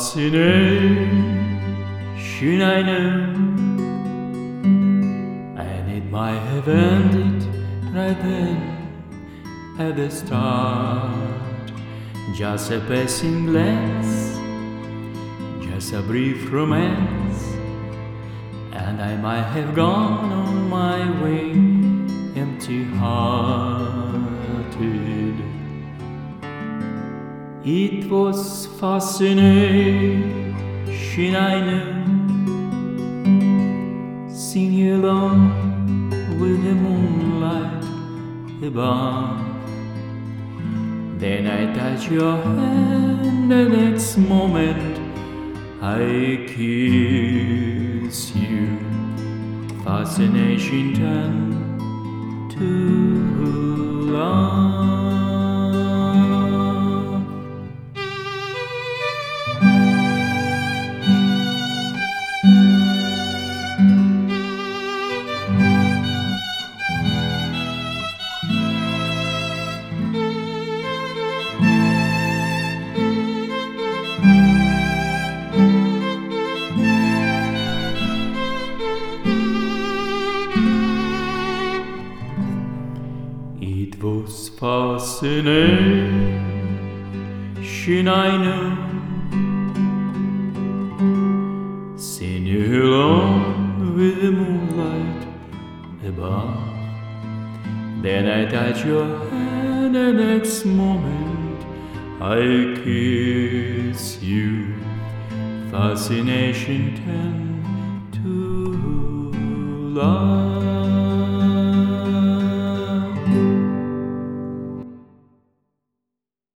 fascination I know, and it might have ended right then at the start. Just a passing glance, just a brief romance, and I might have gone on my way empty-hearted. It was fascination I knew, seeing you alone with the moonlight above. Then I touch your hand, the next moment I kiss you. Fascination turned to love. It was fascination I knew, seeing you alone with the moonlight above. Then I touch your hand, the next moment I kiss you. Fascination turned to love.